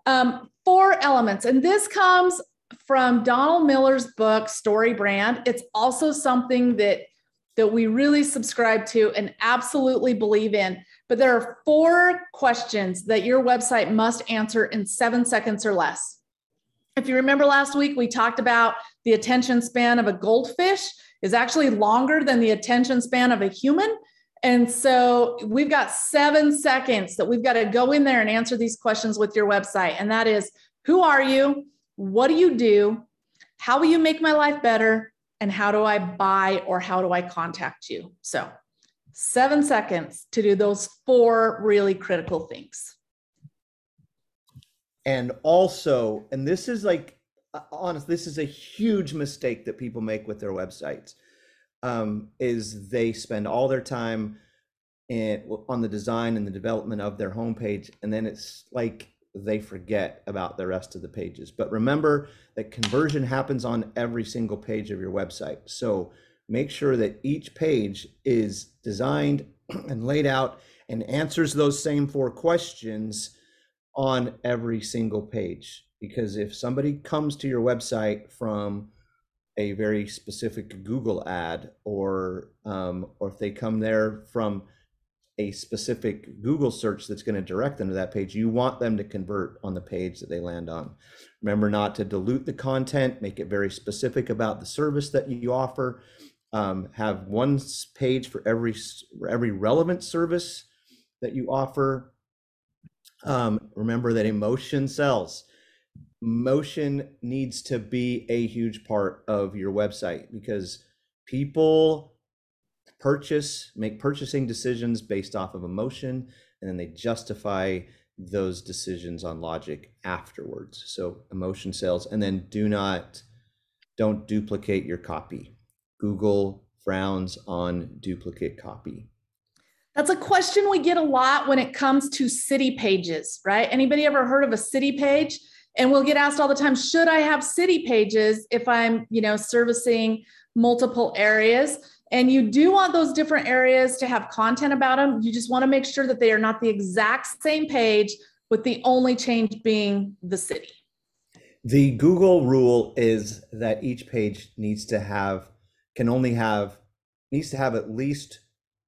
4 elements. And this comes from Donald Miller's book, Story Brand. It's also something that we really subscribe to and absolutely believe in. But there are 4 questions that your website must answer in 7 seconds or less. If you remember last week, we talked about the attention span of a goldfish is actually longer than the attention span of a human. And so we've got 7 seconds that we've got to go in there and answer these questions with your website. And that is, who are you? What do you do? How will you make my life better? And how do I buy or how do I contact you? So 7 seconds to do those 4 really critical things. And also, and this is like, honest, this is a huge mistake that people make with their websites, is they spend all their time on the design and the development of their homepage, and then it's like they forget about the rest of the pages. But remember that conversion happens on every single page of your website. So make sure that each page is designed and laid out and answers those same 4 questions on every single page. Because if somebody comes to your website from a very specific Google ad, or if they come there from a specific Google search that's going to direct them to that page, you want them to convert on the page that they land on. Remember not to dilute the content, make it very specific about the service that you offer. Have one page for every relevant service that you offer. Remember that emotion sells. Emotion needs to be a huge part of your website, because people make purchasing decisions based off of emotion, and then they justify those decisions on logic afterwards. So emotion sells. And then don't duplicate your copy. Google frowns on duplicate copy. That's a question we get a lot when it comes to city pages, right? Anybody ever heard of a city page? And we'll get asked all the time, should I have city pages if I'm, servicing multiple areas? And you do want those different areas to have content about them. You just want to make sure that they are not the exact same page, with the only change being the city. The Google rule is that each page needs to have at least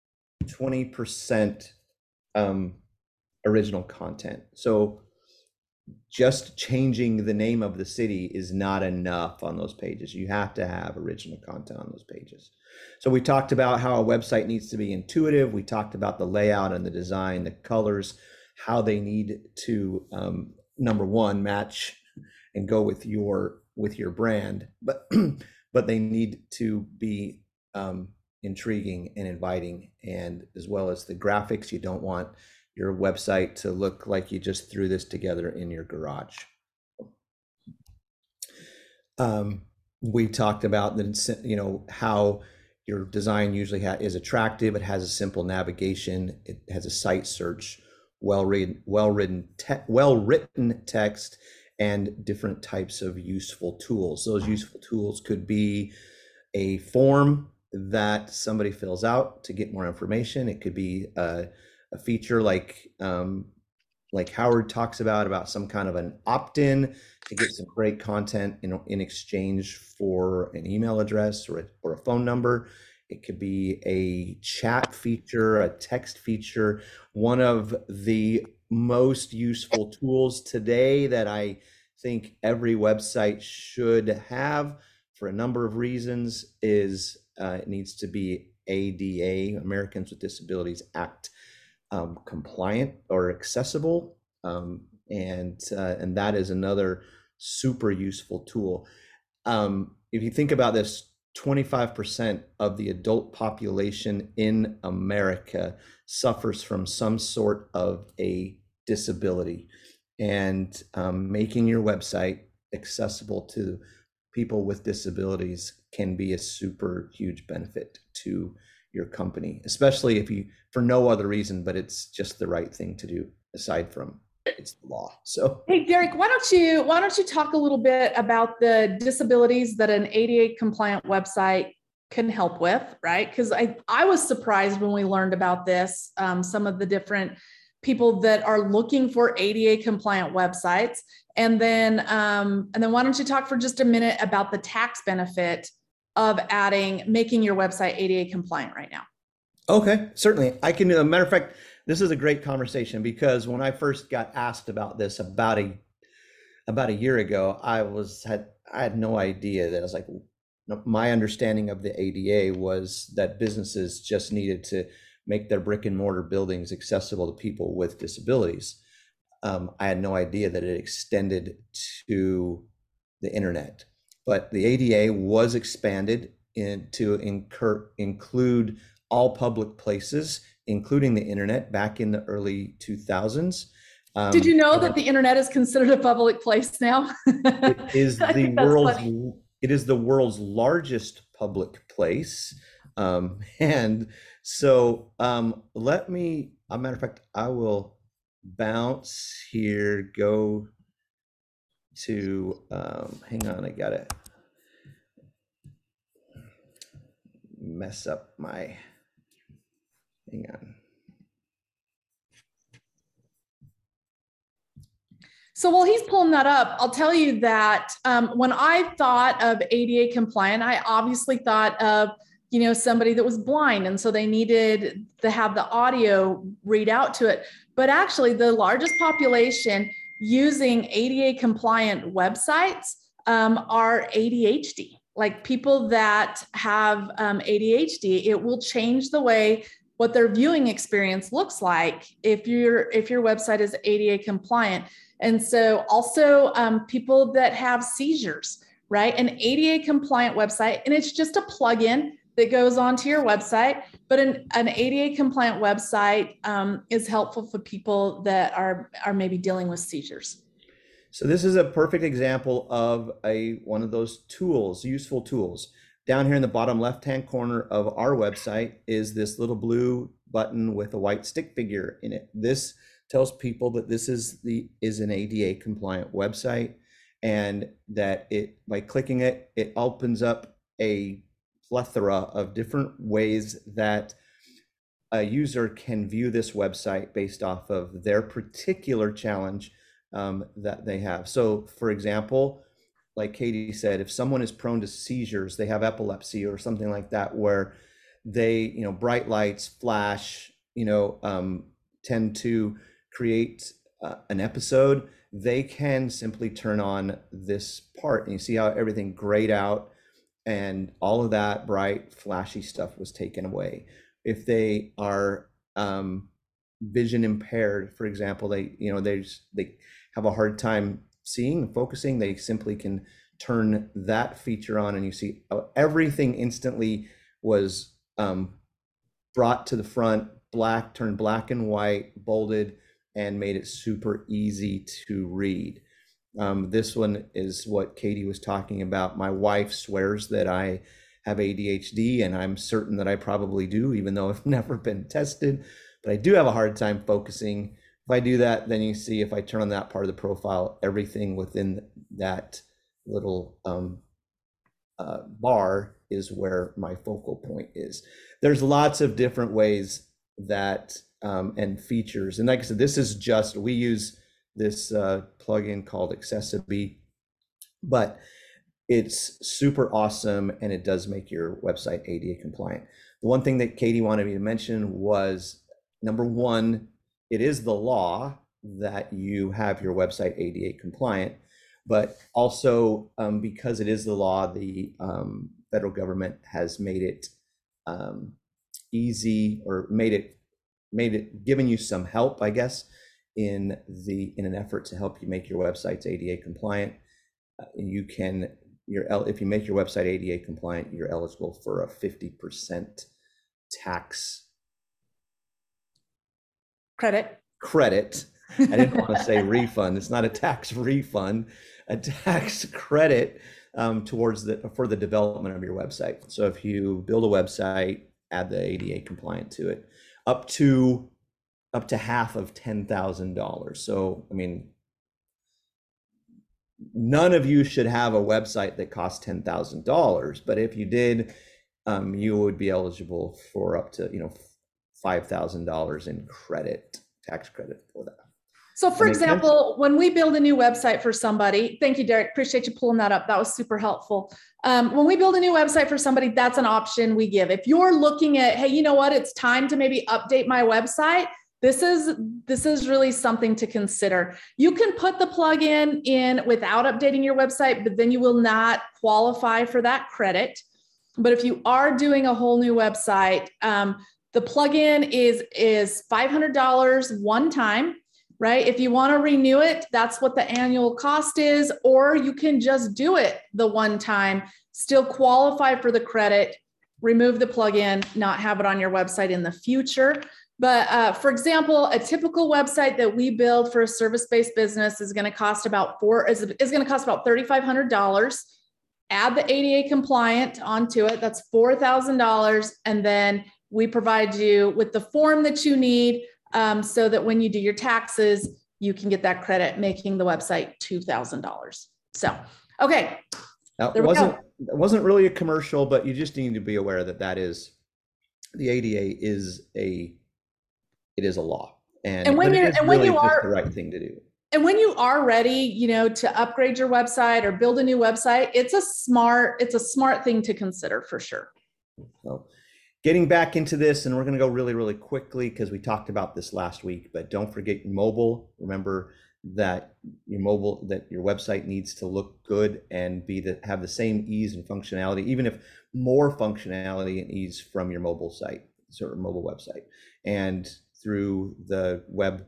20% original content. So just changing the name of the city is not enough on those pages. You have to have original content on those pages. So we talked about how a website needs to be intuitive. We talked about the layout and the design, the colors, how they need to, number one, match and go with your brand, but they need to be intriguing and inviting, and as well as the graphics. You don't want your website to look like you just threw this together in your garage. We talked about that, how your design usually is attractive. It has a simple navigation. It has a site search, well-written text, and different types of useful tools. Those useful tools could be a form that somebody fills out to get more information. It could be a feature like Howard talks about some kind of an opt-in to get some great content in exchange for an email address or a phone number. It could be a chat feature, a text feature. One of the most useful tools today that I think every website should have, for a number of reasons, is it needs to be ADA, Americans with Disabilities Act, compliant or accessible, and that is another super useful tool. If you think about this, 25% of the adult population in America suffers from some sort of a disability, and making your website accessible to people with disabilities can be a super huge benefit to your company, especially if for no other reason, but it's just the right thing to do, aside from it's the law. So, hey, Derek, why don't you talk a little bit about the disabilities that an ADA compliant website can help with, right? Because I was surprised when we learned about this, some of the different people that are looking for ADA compliant websites. And then why don't you talk for just a minute about the tax benefit of making your website ADA compliant right now? Okay, certainly. I can, a matter of fact, this is a great conversation because when I first got asked about this about a year ago, I had no idea. That I was like, my understanding of the ADA was that businesses just needed to make their brick and mortar buildings accessible to people with disabilities. I had no idea that it extended to the internet, but the ADA was expanded to include all public places, including the internet, back in the early 2000s. Did you know that the internet is considered a public place now? It is the world's largest public place. And so let me, a matter of fact, I will bounce here, go to, hang on, I gotta mess up my, hang on. So while he's pulling that up, I'll tell you that when I thought of ADA compliant, I obviously thought of, somebody that was blind. And so they needed to have the audio read out to it. But actually the largest population using ADA compliant websites are ADHD, like people that have ADHD. It will change the way what their viewing experience looks like if your website is ADA compliant. And so also people that have seizures, right? An ADA compliant website, and it's just a plugin that goes onto your website, but an ADA compliant website is helpful for people that are maybe dealing with seizures. So this is a perfect example of one of those tools, useful tools. Down here in the bottom left-hand corner of our website is this little blue button with a white stick figure in it. This tells people that this is an ADA compliant website, and that by clicking it, it opens up a plethora of different ways that a user can view this website based off of their particular challenge that they have. So for example, like Katie said, if someone is prone to seizures, they have epilepsy or something like that, where they, bright lights, flash, tend to create an episode, they can simply turn on this part, and you see how everything grayed out and all of that bright flashy stuff was taken away. If they are vision impaired, for example, they have a hard time seeing and focusing, they simply can turn that feature on, and you see everything instantly was brought to the front, turned black and white, bolded, and made it super easy to read. This one is what Katie was talking about. My wife swears that I have ADHD, and I'm certain that I probably do, even though I've never been tested, but I do have a hard time focusing. If I do that, then you see, if I turn on that part of the profile, everything within that little bar is where my focal point is. There's lots of different ways that and features, and like I said, we use this plugin called Accessibility, but it's super awesome, and it does make your website ADA compliant. The one thing that Katie wanted me to mention was, number one, it is the law that you have your website ADA compliant, but also because it is the law, the federal government has made it easy, or given you some help, I guess, in an effort to help you make your websites ADA compliant. If you make your website ADA compliant, you're eligible for a 50% tax credit. I didn't want to say refund. It's not a tax refund, a tax credit for the development of your website. So if you build a website, add the ADA compliant to it, up to half of $10,000. So, I mean, none of you should have a website that costs $10,000, but if you did, you would be eligible for up to $5,000 in credit, tax credit for that. So for example, when we build a new website for somebody, thank you, Derek, appreciate you pulling that up. That was super helpful. When we build a new website for somebody, that's an option we give. If you're looking at, hey, you know what, it's time to maybe update my website, this is really something to consider. You can put the plugin in without updating your website, but then you will not qualify for that credit. But if you are doing a whole new website, the plugin is $500 one time. Right? If you want to renew it, that's what the annual cost is, or you can just do it the one time, still qualify for the credit, remove the plugin, not have it on your website in the future. But for example, a typical website that we build for a service-based business is going to cost about $3,500. Add the ADA compliant onto it. That's $4,000. And then we provide you with the form that you need, so that when you do your taxes, you can get that credit, making the website $2,000. So, okay. Now, it wasn't really a commercial, but you just need to be aware that the ADA is a law, and when you are the right thing to do. And when you are ready, to upgrade your website or build a new website, it's a smart thing to consider for sure. So, getting back into this, and we're going to go really, really quickly because we talked about this last week, but don't forget mobile. Remember that your website needs to look good and have the same ease and functionality, even if more functionality and ease from your mobile website. And through the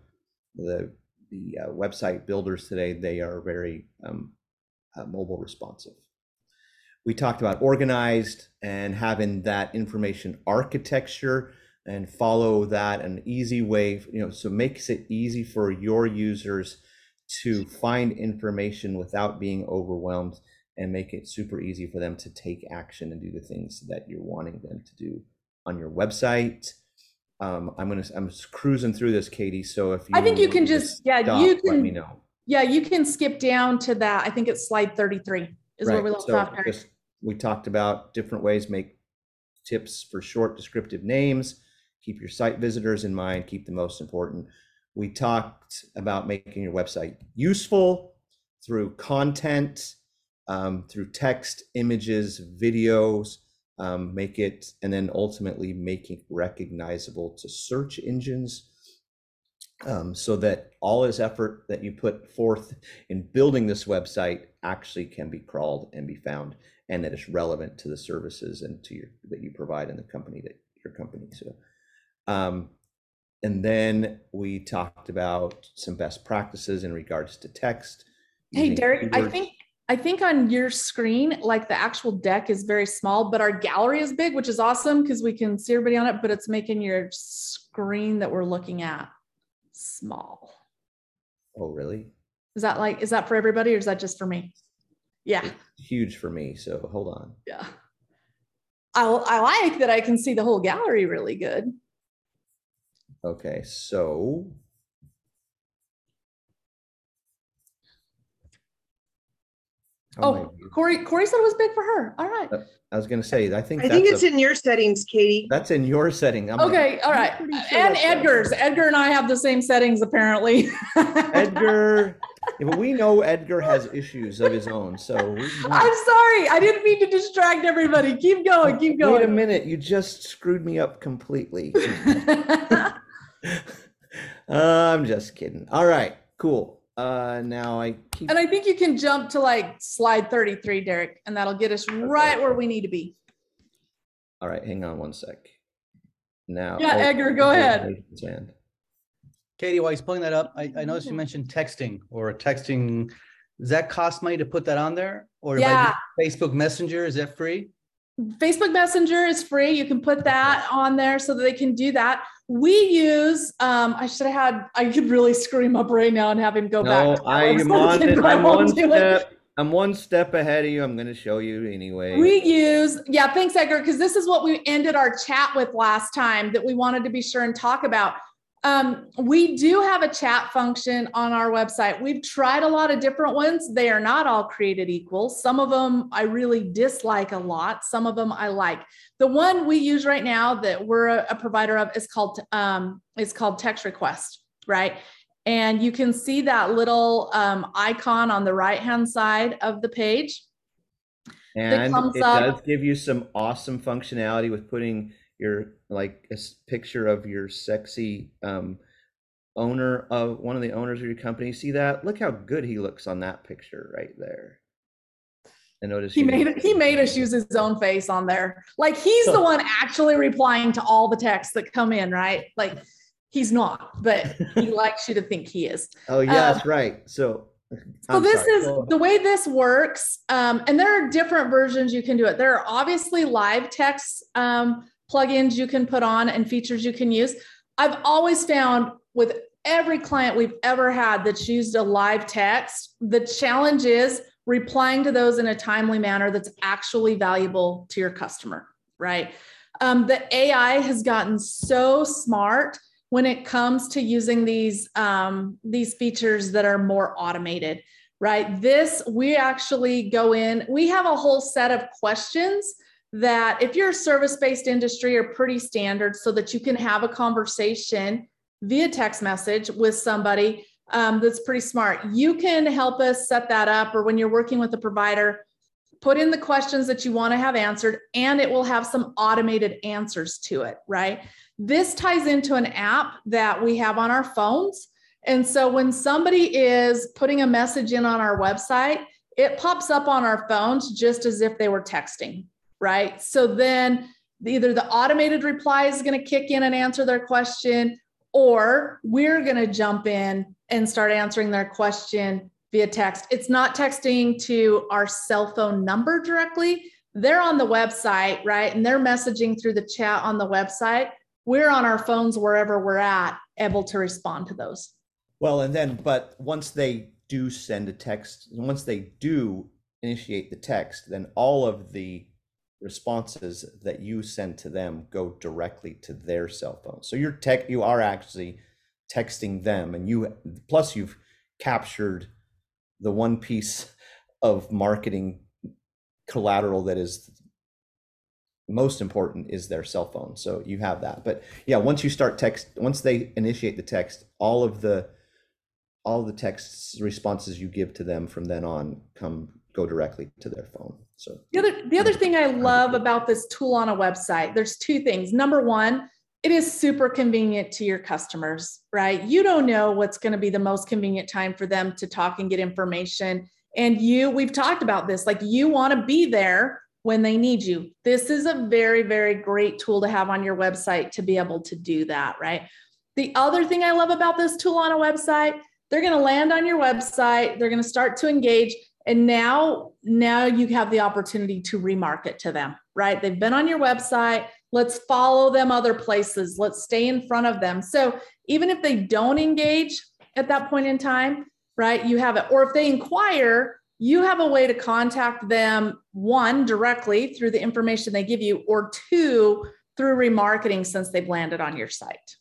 website builders today, they are very mobile responsive. We talked about organized and having that information architecture and follow that an easy way, so makes it easy for your users to find information without being overwhelmed, and make it super easy for them to take action and do the things that you're wanting them to do on your website. I'm cruising through this, Katie. So if I think you can just, let me know. Yeah, you can skip down to that. I think it's slide 33 is where we left off. We talked about different ways, make tips for short descriptive names, keep your site visitors in mind, keep the most important. We talked about making your website useful through content, through text, images, videos, make it, and then ultimately make it recognizable to search engines, so that all this effort that you put forth in building this website actually can be crawled and be found, and that it's relevant to the services and that you provide in the company, your company. So, and then we talked about some best practices in regards to text. Hey, Derek, keywords. I think on your screen, like the actual deck is very small, but our gallery is big, which is awesome because we can see everybody on it, but it's making your screen that we're looking at small. Oh, really? Is that for everybody, or is that just for me? Yeah. It's huge for me. So hold on. Yeah. I like that I can see the whole gallery really good. Okay. So. Oh, Corey said it was big for her. All right. I was going to say, I think it's in your settings, Katie. That's in your setting. Okay. All right. And Edgar's. Edgar and I have the same settings, apparently. Edgar. Yeah, but we know Edgar has issues of his own. So I'm sorry. I didn't mean to distract everybody. Keep going. Keep going. Wait a minute. You just screwed me up completely. I'm just kidding. All right. Cool. Now I think you can jump to like slide 33, Derek, and that'll get us right where we need to be. All right, hang on one sec. Now, yeah, Edgar, go ahead. Katie, while he's pulling that up, I noticed you mentioned texting or texting. Does that cost money to put that on there? Or yeah. Facebook Messenger, is that free? Facebook Messenger is free. You can put that on there so that they can do that. We use, I could really scream up right now and have him go back. I'm one step ahead of you. I'm going to show you anyway. We use, thanks, Edgar, because this is what we ended our chat with last time that we wanted to be sure and talk about. We do have a chat function on our website. We've tried a lot of different ones. They are not all created equal. Some of them I really dislike a lot. Some of them I like. The one we use right now that we're a provider of is called Text Request. right? And you can see that little icon on the right-hand side of the page. And comes it up. does give you some awesome functionality with putting your, like, a picture of your sexy owner of one of the owners of your company. See that? Look how good he looks on that picture right there. And notice He made us use his own face on there. Like he's the one actually replying to all the texts that come in, right? Like he's not, but he likes you to think he is. Oh, yes, right. So this is the way this works. And there are different versions you can do it. There are obviously live text plugins you can put on and features you can use. I've always found with every client we've ever had that's used a live text, the challenge is replying to those in a timely manner that's actually valuable to your customer, right? The AI has gotten so smart when it comes to using these features that are more automated, right? We actually go in, we have a whole set of questions that if you're a service-based industry are pretty standard so that you can have a conversation via text message with somebody that's pretty smart. You can help us set that up, or when you're working with a provider, put in the questions that you want to have answered, and it will have some automated answers to it, right? This ties into an app that we have on our phones. And so when somebody is putting a message in on our website, it pops up on our phones just as if they were texting, right? So then either the automated reply is going to kick in and answer their question, or we're going to jump in and start answering their question via text. It's not texting to our cell phone number directly. They're on the website, right? And they're messaging through the chat on the website. We're on our phones wherever we're at, able to respond to those. Well, and then, but once they do send a text, once they do initiate the text, then all of the responses that you send to them go directly to their cell phone. So you are actually texting them, and you've captured the one piece of marketing collateral that is most important is their cell phone. So you have that. But yeah, once they initiate the text, all the text responses you give to them from then on go directly to their phone. So the other thing I love about this tool on a website, there's two things. Number one, it is super convenient to your customers, right? You don't know what's going to be the most convenient time for them to talk and get information. And we've talked about this, like you want to be there when they need you. This is a very, very great tool to have on your website to be able to do that, right? The other thing I love about this tool on a website, they're going to land on your website, they're going to start to engage, and now you have the opportunity to remarket to them, right? They've been on your website. Let's follow them other places. Let's stay in front of them. So even if they don't engage at that point in time, right, you have it. Or if they inquire, you have a way to contact them, one, directly through the information they give you, or two, through remarketing since they've landed on your site.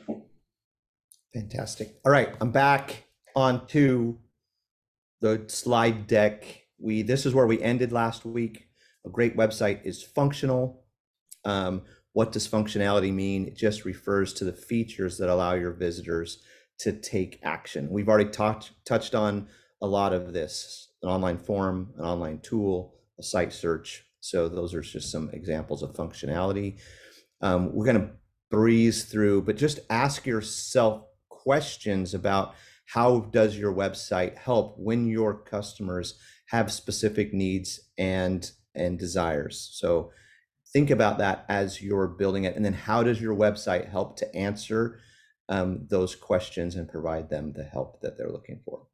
Fantastic. All right, I'm back onto the slide deck. This is where we ended last week. A great website is functional. What does functionality mean? It just refers to the features that allow your visitors to take action. We've already touched on a lot of this: an online form, an online tool, a site search. So those are just some examples of functionality. We're going to breeze through, but just ask yourself questions about how does your website help when your customers have specific needs and desires. So think about that as you're building it. And then how does your website help to answer those questions and provide them the help that they're looking for?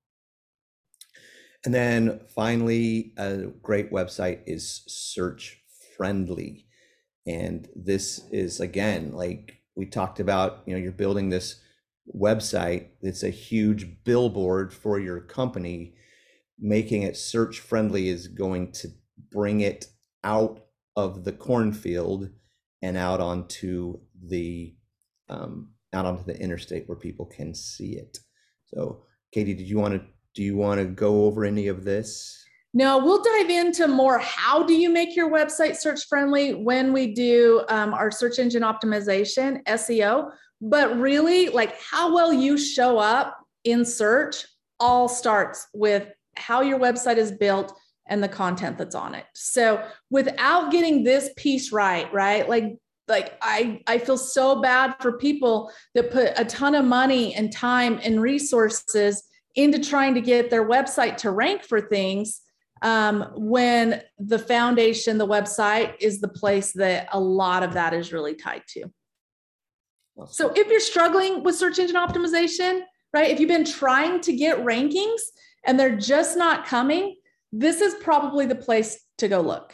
And then finally, a great website is search friendly. And this is, again, like we talked about, you're building this website that's a huge billboard for your company. Making it search friendly is going to bring it out of the cornfield and out onto the interstate where people can see it. So Katie, do you want to go over any of this? No, we'll dive into more how do you make your website search friendly when we do our search engine optimization, SEO. But really, like how well you show up in search all starts with how your website is built and the content that's on it. So without getting this piece right, like I feel so bad for people that put a ton of money and time and resources into trying to get their website to rank for things, when the foundation, the website, is the place that a lot of that is really tied to. So if you're struggling with search engine optimization, right, if you've been trying to get rankings and they're just not coming, this is probably the place to go look.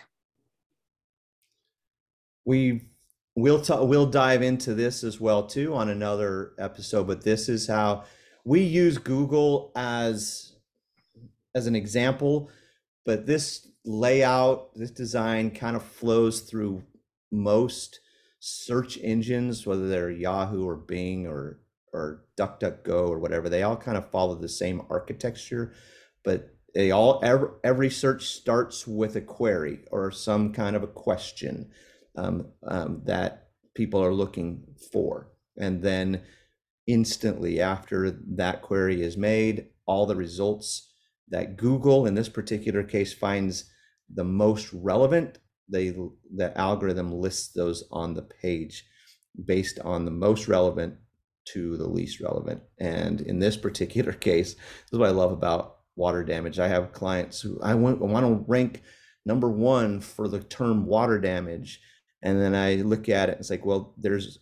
We'll dive into this as well too on another episode, but this is how we use Google as an example, but this layout, this design kind of flows through most search engines, whether they're Yahoo or Bing or DuckDuckGo or whatever. They all kind of follow the same architecture, but every search starts with a query or some kind of a question that people are looking for. And then instantly after that query is made, all the results that Google in this particular case finds the most relevant, the algorithm lists those on the page based on the most relevant to the least relevant. And in this particular case, this is what I love about water damage. I have clients who I want to rank number 1 for the term water damage. And then I look at it and it's like, well, there's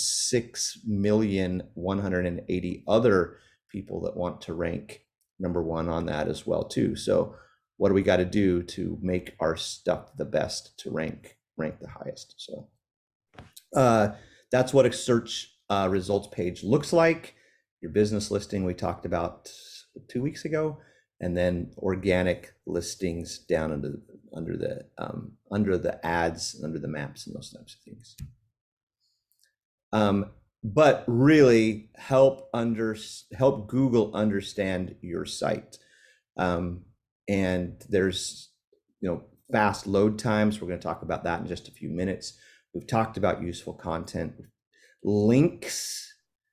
6,180,000 other people that want to rank number 1 on that as well too. So what do we got to do to make our stuff the best to rank the highest? So that's what a search results page looks like. Your business listing we talked about 2 weeks ago, and then organic listings down under the ads, under the maps and those types of things. But really help Google understand your site. And there's, fast load times. We're going to talk about that in just a few minutes. We've talked about useful content, links.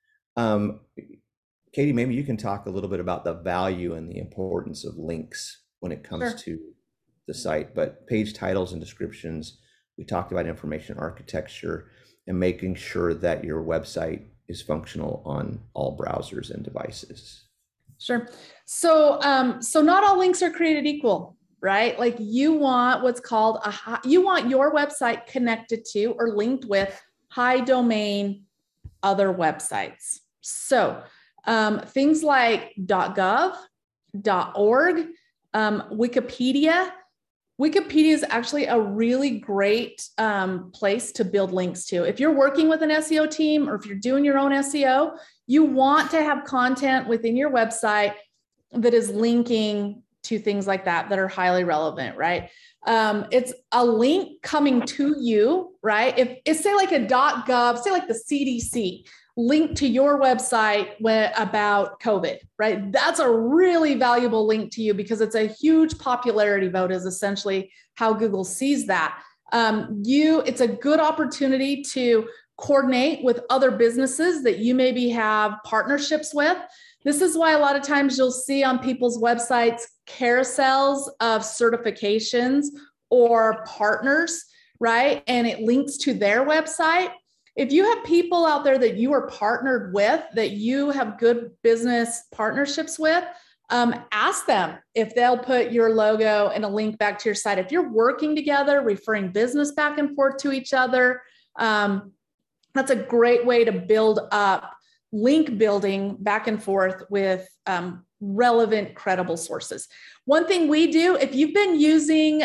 Katie, maybe you can talk a little bit about the value and the importance of links when it comes to the site, but page titles and descriptions. We talked about information architecture and making sure that your website is functional on all browsers and devices. Sure. So not all links are created equal, right? Like you want what's called you want your website connected to or linked with high domain other websites. So things like .gov, .org, Wikipedia. Wikipedia is actually a really great place to build links to. If you're working with an SEO team or if you're doing your own SEO, you want to have content within your website that is linking to things like that are highly relevant, right? It's a link coming to you, right? If it's say like a .gov, say like the CDC, link to your website about COVID, right? That's a really valuable link to you because it's a huge popularity vote is essentially how Google sees that. It's a good opportunity to coordinate with other businesses that you maybe have partnerships with. This is why a lot of times you'll see on people's websites carousels of certifications or partners, right? And it links to their website. If you have people out there that you are partnered with, that you have good business partnerships with, ask them if they'll put your logo and a link back to your site. If you're working together, referring business back and forth to each other, that's a great way to build up link building back and forth with relevant, credible sources. One thing we do, if you've been doing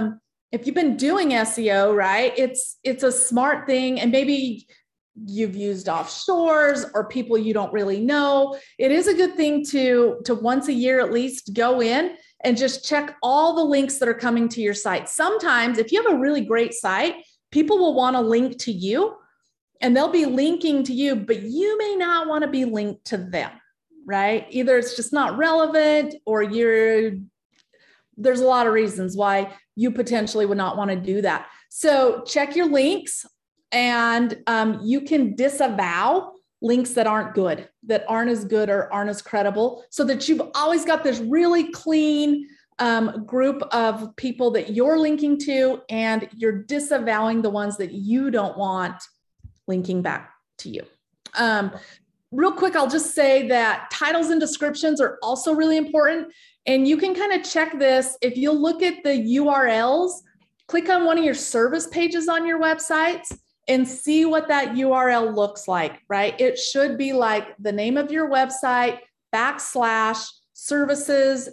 SEO, right, it's a smart thing, and maybe you've used offshores or people you don't really know. It is a good thing to once a year at least go in and just check all the links that are coming to your site. Sometimes if you have a really great site, people will want to link to you and they'll be linking to you, but you may not want to be linked to them, right? Either it's just not relevant or there's a lot of reasons why you potentially would not want to do that. So check your links, and you can disavow links that aren't good, that aren't as good or aren't as credible, so that you've always got this really clean group of people that you're linking to, and you're disavowing the ones that you don't want linking back to you. Real quick, I'll just say that titles and descriptions are also really important. And you can kind of check this. If you'll look at the URLs, click on one of your service pages on your websites and see what that URL looks like, right? It should be like the name of your website, / services,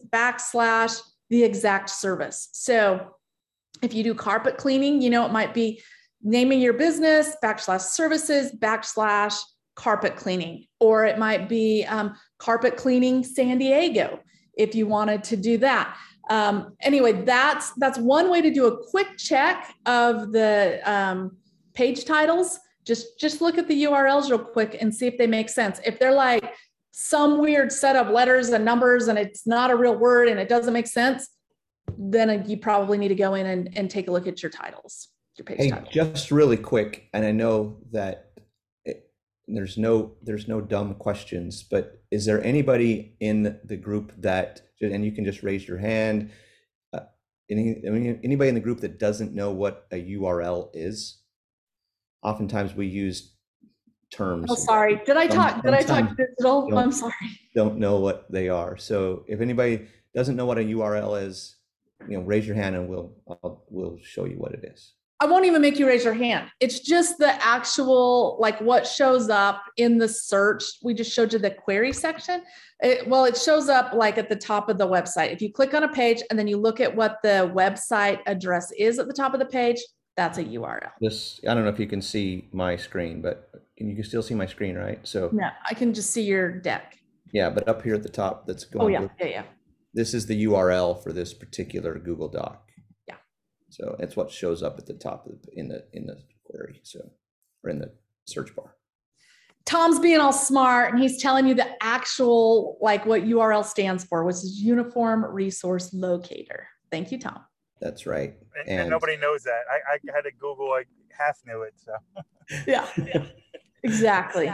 / the exact service. So if you do carpet cleaning, you know, it might be naming your business, / services, / carpet cleaning, or it might be carpet cleaning San Diego, if you wanted to do that. Anyway, that's one way to do a quick check of the page titles. Just look at the URLs real quick and see if they make sense. If they're like some weird set of letters and numbers and it's not a real word and it doesn't make sense, then you probably need to go in and take a look at your titles, your page titles. Just really quick, and I know that there's no dumb questions, but is there anybody in the group that, and you can just raise your hand, anybody in the group that doesn't know what a URL is? Oftentimes we use terms. Oh, sorry. Did I talk digital? I'm sorry. Don't know what they are. So if anybody doesn't know what a URL is, raise your hand and we'll show you what it is. I won't even make you raise your hand. It's just the actual, like what shows up in the search. We just showed you the query section. It shows up like at the top of the website. If you click on a page and then you look at what the website address is at the top of the page, that's a URL. I don't know if you can see my screen, but you can still see my screen, right? So no, I can just see your deck. Yeah, but up here at the top, that's going. Oh yeah. This is the URL for this particular Google Doc. Yeah. So it's what shows up at the top in the query, or in the search bar. Tom's being all smart and he's telling you the actual, like what URL stands for, which is Uniform Resource Locator. Thank you, Tom. That's right. And nobody knows that. I had to Google, I half knew it. So yeah. Exactly.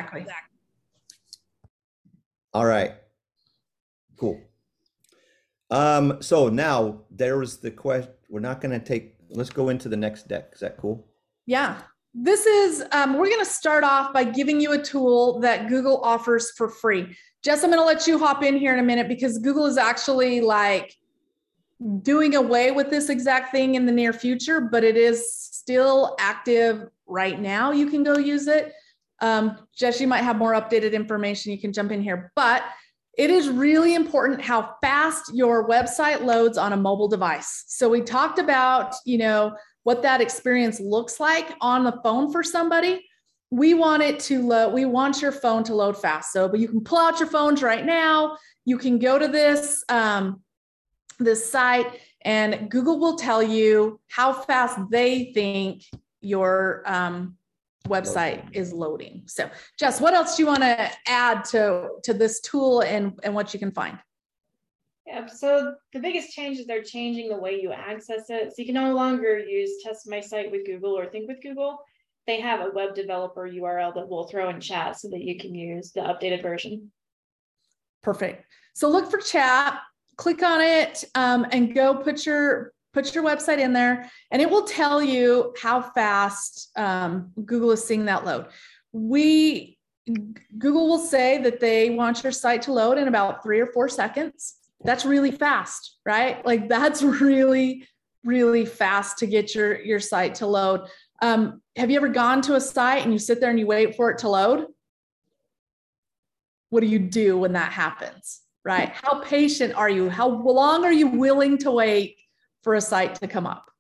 All right. Cool. So now there was the question. We're not going to let's go into the next deck. Is that cool? Yeah. This is, we're going to start off by giving you a tool that Google offers for free. Jess, I'm going to let you hop in here in a minute because Google is actually like doing away with this exact thing in the near future, but it is still active right now. You can go use it. Jess, you might have more updated information. You can jump in here, but it is really important how fast your website loads on a mobile device. So we talked about, what that experience looks like on the phone for somebody. We want it to load. We want your phone to load fast. But you can pull out your phones right now. You can go to this, this site, and Google will tell you how fast they think your website is loading. So Jess, what else do you want to add to this tool and what you can find? Yeah, so the biggest change is they're changing the way you access it. So you can no longer use Test My Site with Google or Think with Google. They have a web developer URL that we'll throw in chat so that you can use the updated version. Perfect. So look for chat, click on it, and go put your website in there, and it will tell you how fast Google is seeing that load. Google will say that they want your site to load in about 3 or 4 seconds. That's really fast, right? Like that's really, really fast to get your site to load. Have you ever gone to a site and you sit there and you wait for it to load? What do you do when that happens, right? How patient are you? How long are you willing to wait for a site to come up?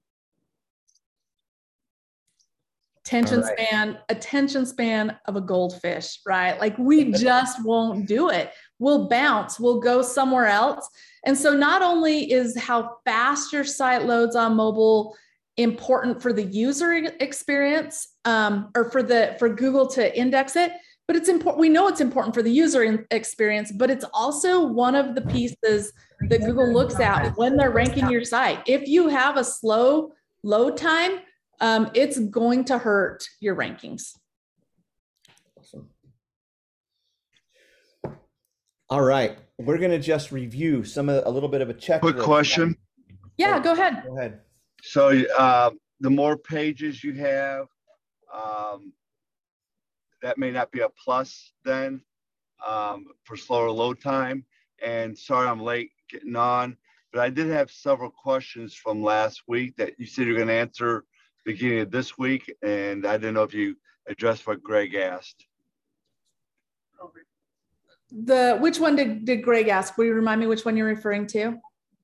Attention span of a goldfish, right? Like we just won't do it. We'll bounce, we'll go somewhere else. And so not only is how fast your site loads on mobile important for the user experience, or for Google to index it, but it's important. We know it's important for the user experience, but it's also one of the pieces that Google looks at when they're ranking your site. If you have a slow load time, it's going to hurt your rankings. Awesome. All right, we're going to just review a little bit of a checklist. Quick question. Yeah, go ahead. Go ahead. So the more pages you have, that may not be a plus then for slower load time. And sorry I'm late getting on, but I did have several questions from last week that you said you're going to answer beginning of this week, and I didn't know if you addressed what Greg asked. Which one did Greg ask? Will you remind me which one you're referring to?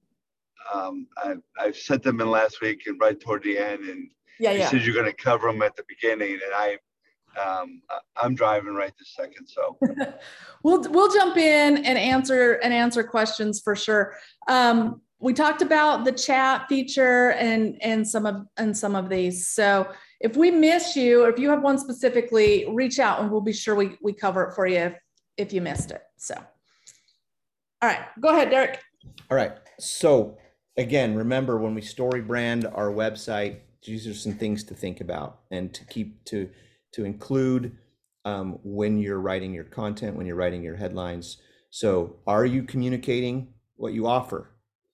I've sent them in last week and right toward the end, and you said you're going to cover them at the beginning, and I'm driving right this second, so we'll jump in and answer questions for sure. We talked about the chat feature and some of these. So if we miss you, or if you have one specifically, reach out and we'll be sure we cover it for you if you missed it. So, all right, go ahead, Derek. All right. So again, remember when we story brand our website, these are some things to think about and to include when you're writing your content, when you're writing your headlines. So are you communicating what you offer?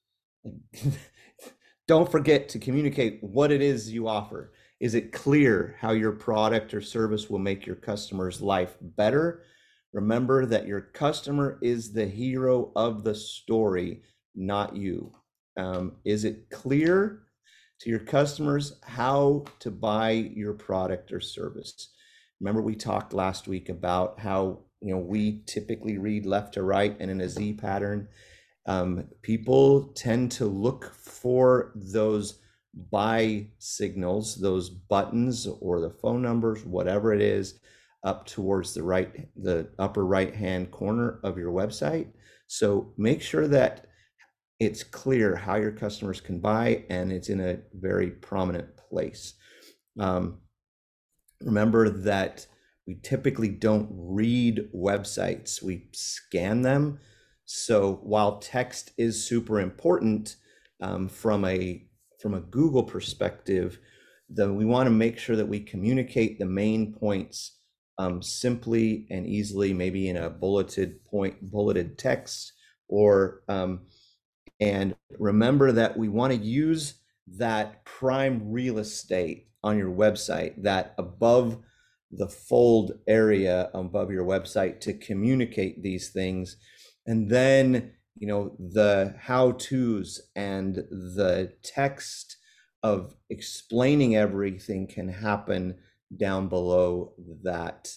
Don't forget to communicate what it is you offer. Is it clear how your product or service will make your customer's life better? Remember that your customer is the hero of the story, not you. Is it clear to your customers how to buy your product or service? Remember, we talked last week about how we typically read left to right and in a Z pattern. People tend to look for those buy signals, those buttons or the phone numbers, whatever it is, up towards the upper right hand corner of your website. So make sure that it's clear how your customers can buy and it's in a very prominent place. Remember that we typically don't read websites, we scan them. So while text is super important from a Google perspective, we want to make sure that we communicate the main points simply and easily, maybe in a bulleted text, or and remember that we want to use that prime real estate on your website, that above the fold area above your website, to communicate these things. And then, the how-tos and the text of explaining everything can happen down below that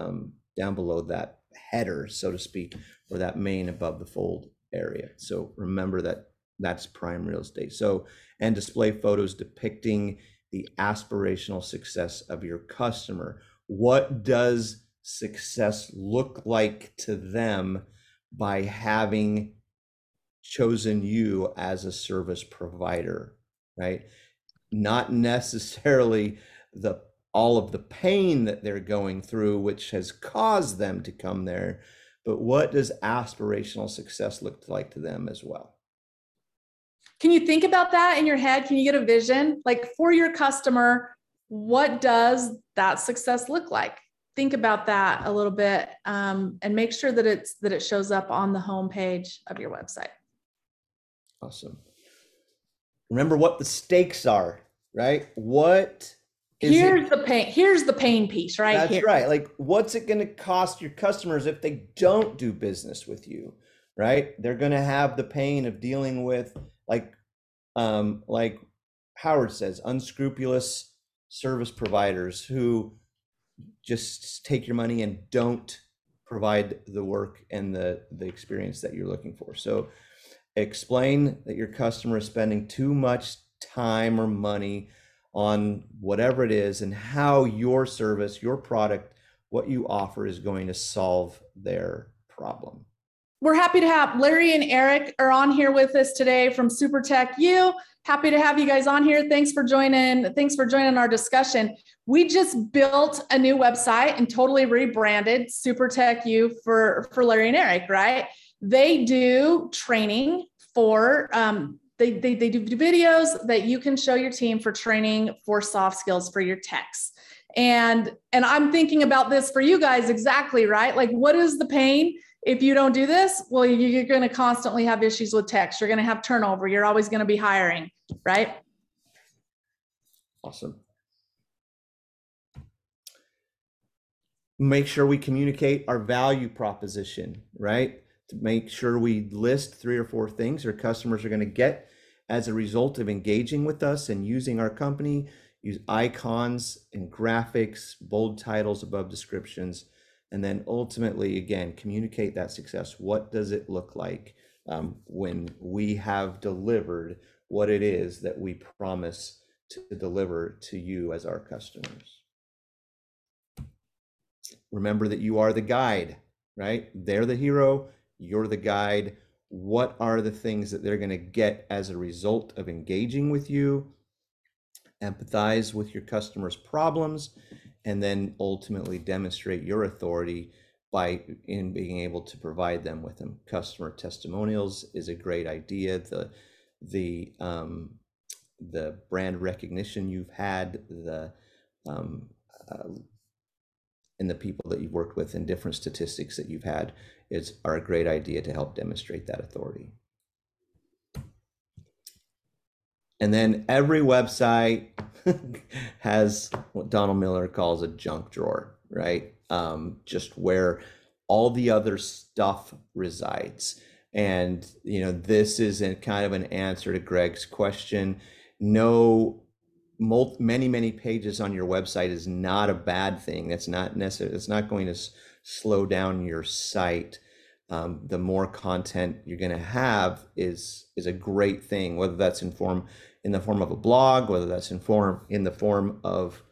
header, so to speak, or that main above the fold area. So remember that that's prime real estate. So, and display photos depicting the aspirational success of your customer. What does success look like to them by having chosen you as a service provider, right? Not necessarily all of the pain that they're going through, which has caused them to come there, but what does aspirational success look like to them as well? Can you think about that in your head? Can you get a vision? Like, for your customer, what does that success look like? Think about that a little bit, and make sure that it shows up on the home page of your website. Awesome. Remember what the stakes are, right? Here's the pain piece right That's here. right. Like, what's it going to cost your customers if they don't do business with you, right? They're going to have the pain of dealing with, like Howard says, unscrupulous service providers who just take your money and don't provide the work and the experience that you're looking for. So explain that your customer is spending too much time or money on whatever it is, and how your service, your product, what you offer is going to solve their problem. We're happy to have Larry and Eric are on here with us today from SuperTech U. Happy to have you guys on here. Thanks for joining our discussion. We just built a new website and totally rebranded SuperTech U for Larry and Eric, right? They do training for they do videos that you can show your team for training for soft skills for your techs. And I'm thinking about this for you guys exactly, right? Like, what is the pain? If you don't do this, well, you're going to constantly have issues with text. You're going to have turnover. You're always going to be hiring, right? Awesome. Make sure we communicate our value proposition, right? To make sure we list 3 or 4 things our customers are going to get as a result of engaging with us and using our company. Use icons and graphics, bold titles above descriptions, and then ultimately, again, communicate that success. What does it look like when we have delivered what it is that we promise to deliver to you as our customers? Remember that you are the guide, right? They're the hero, you're the guide. What are the things that they're going to get as a result of engaging with you? Empathize with your customers' problems, and then ultimately demonstrate your authority in being able to provide them with them. Customer testimonials is a great idea. The brand recognition you've had, and the people that you've worked with, and different statistics that you've had are a great idea to help demonstrate that authority. And then every website has what Donald Miller calls a junk drawer, right? Just where all the other stuff resides. And, this is kind of an answer to Greg's question. No, many pages on your website is not a bad thing. That's not necessary. It's not going to slow down your site. The more content you're going to have is a great thing, whether that's in the form of a blog, whether that's in the form of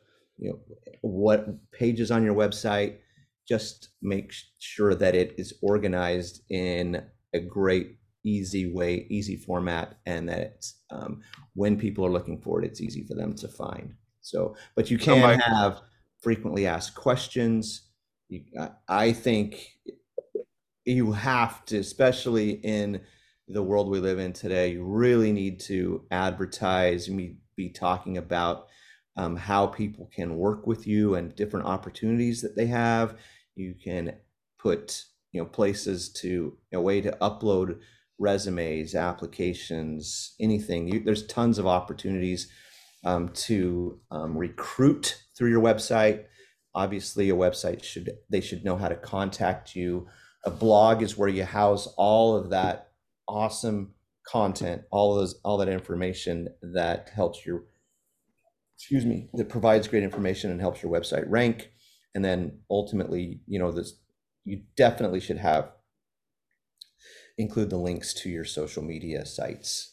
what pages on your website. Just make sure that it is organized in a great, easy way, easy format, and that it's, when people are looking for it, it's easy for them to find. So, but you can have frequently asked questions. I think you have to, especially in the world we live in today, you really need to advertise and be talking about how people can work with you and different opportunities that they have. You can put places a way to upload resumes, applications, anything. There's tons of opportunities to recruit through your website. Obviously, a website should know how to contact you. A blog is where you house all of that awesome content, all that information that helps that provides great information and helps your website rank. And then ultimately, you definitely should include the links to your social media sites.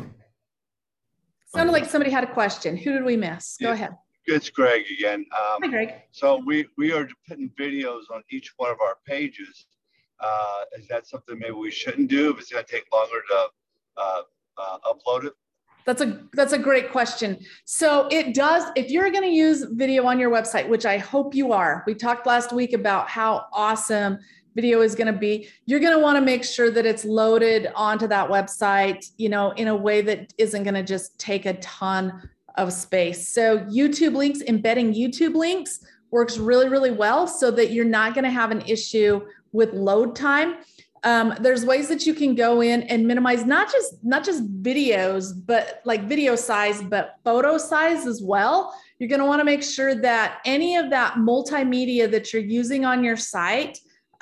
Sounded like somebody had a question. Who did we miss? Go ahead. It's Greg again. Hi, Greg. So we are putting videos on each one of our pages. Is that something maybe we shouldn't do if it's going to take longer to upload it? That's a great question. So it does, if you're going to use video on your website, which I hope you are. We talked last week about how awesome video is going to be. You're going to want to make sure that it's loaded onto that website, in a way that isn't going to just take a ton of space. So YouTube links, embedding YouTube links works really, really well so that you're not going to have an issue with load time. There's ways that you can go in and minimize not just videos, but like video size, but photo size as well. You're going to want to make sure that any of that multimedia that you're using on your site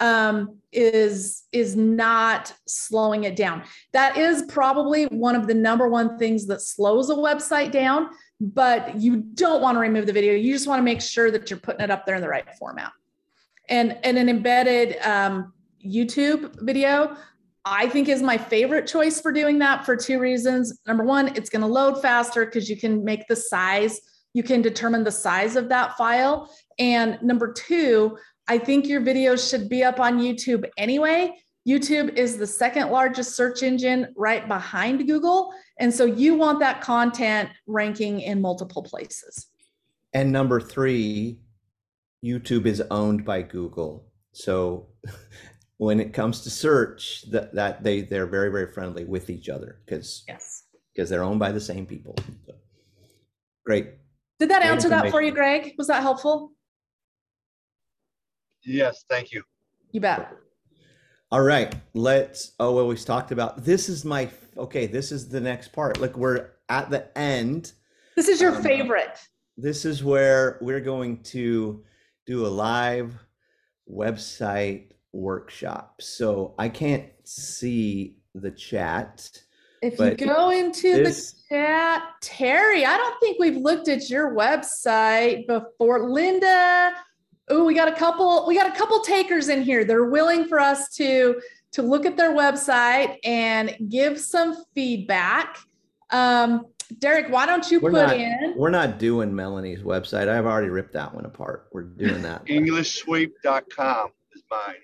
is not slowing it down. That is probably one of the number one things that slows a website down, but you don't want to remove the video. You just want to make sure that you're putting it up there in the right format. And an embedded YouTube video, I think, is my favorite choice for doing that for 2 reasons. Number one, it's going to load faster because you can make the size, you can determine the size of that file. And number 2, I think your videos should be up on YouTube anyway. YouTube is the second largest search engine right behind Google. And so you want that content ranking in multiple places. And number 3, YouTube is owned by Google. So when it comes to search, that they're very, very friendly with each other because they're owned by the same people. So, great. Did that answer that for you, Greg? Was that helpful? Yes, thank you. You bet. All right, well, we talked about, this is this is the next part. Like, we're at the end. This is your Um, favorite. This is where we're going to do a live website workshop. So I can't see the chat. If you but go into the this- chat, Terry, I don't think we've looked at your website before. Linda, oh, we got a couple takers in here. They're willing for us to look at their website and give some feedback. Derek, why don't you We're not doing Melanie's website. I've already ripped that one apart. We're doing that. EnglishSweep.com is mine.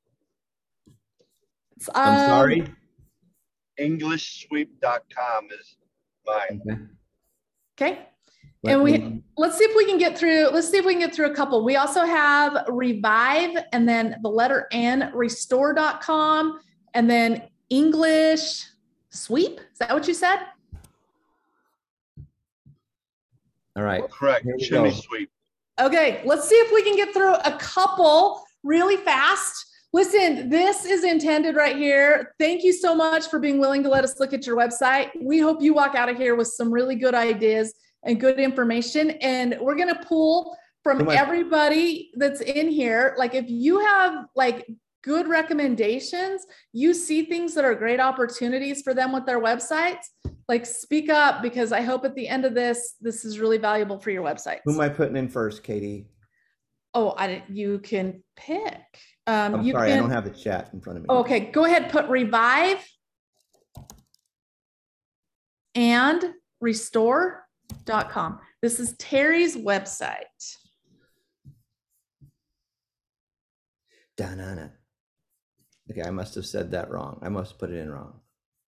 I'm sorry. EnglishSweep.com is mine. Okay. Let And me- let's see if we can get through a couple. We also have Revive, and then the letter N, restore.com, and then English Sweep. Is that what you said? All right. Correct. Here we Chimney go. sweep. Okay, let's see if we can get through a couple really fast. Listen, this is intended right here. Thank you so much for being willing to let us look at your website. We hope you walk out of here with some really good ideas and good information. And we're going to pull from everybody that's in here. Like, if you have like good recommendations, you see things that are great opportunities for them with their websites, like, speak up, because I hope at the end of this is really valuable for your websites. Who am I putting in first, Katie? Oh, you can pick. I'm You sorry, I can- don't have the chat in front of me. Okay, go ahead, put Revive and restore.com. This is Terry's website. Da-na-na. Okay, I must have said that wrong. I must put it in wrong.